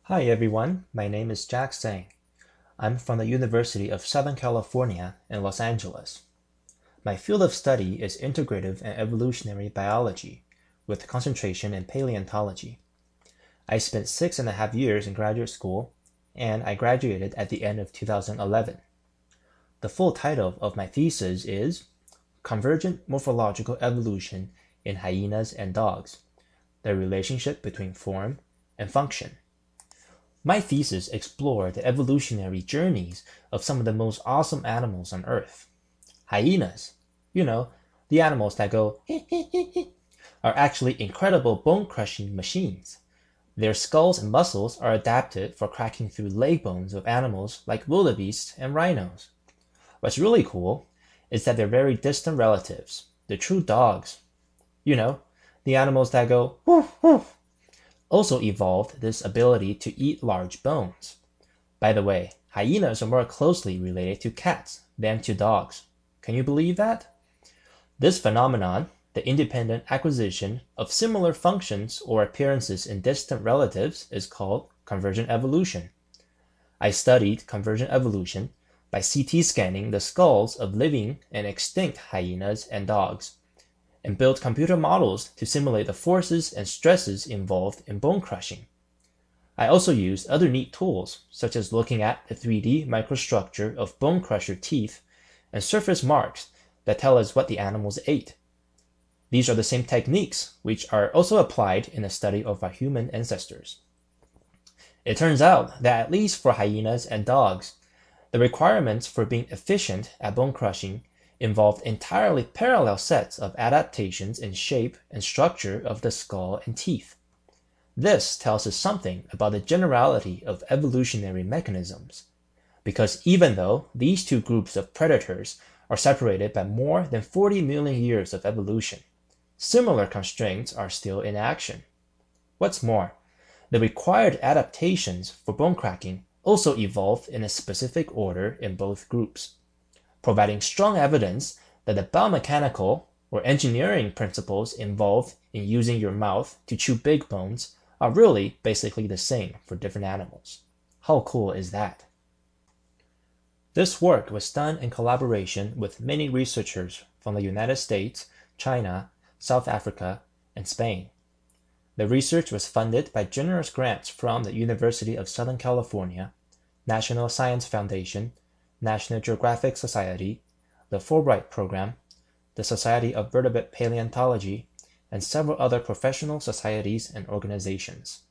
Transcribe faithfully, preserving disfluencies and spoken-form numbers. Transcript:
Hi everyone, my name is Jack Tsang. I'm from the University of Southern California in Los Angeles. My field of study is integrative and evolutionary biology, with concentration in paleontology. I spent six and a half years in graduate school, and I graduated at the end of two thousand eleven. The full title of my thesis is Convergent Morphological Evolution in Hyenas and Dogs: The Relationship Between Form and Function. My thesis explored the evolutionary journeys of some of the most awesome animals on Earth. Hyenas, you know, the animals that go are actually incredible bone-crushing machines. Their skulls and muscles are adapted for cracking through leg bones of animals like wildebeests and rhinos. What's really cool is that they're very distant relatives, the true dogs. You know, the animals that go woof woof also evolved this ability to eat large bones. By the way, hyenas are more closely related to cats than to dogs. Can you believe that? This phenomenon, the independent acquisition of similar functions or appearances in distant relatives, is called convergent evolution. I studied convergent evolution by C T scanning the skulls of living and extinct hyenas and dogs, and built computer models to simulate the forces and stresses involved in bone crushing. I also used other neat tools, such as looking at the three D microstructure of bone crusher teeth and surface marks that tell us what the animals ate. These are the same techniques which are also applied in the study of our human ancestors. It turns out that at least for hyenas and dogs, the requirements for being efficient at bone crushing involved entirely parallel sets of adaptations in shape and structure of the skull and teeth. This tells us something about the generality of evolutionary mechanisms, because even though these two groups of predators are separated by more than forty million years of evolution, similar constraints are still in action. What's more, the required adaptations for bone cracking also evolved in a specific order in both groups, providing strong evidence that the biomechanical or engineering principles involved in using your mouth to chew big bones are really basically the same for different animals. How cool is that? This work was done in collaboration with many researchers from the United States, China, South Africa, and Spain. The research was funded by generous grants from the University of Southern California, National Science Foundation, National Geographic Society, the Fulbright Program, the Society of Vertebrate Paleontology, and several other professional societies and organizations.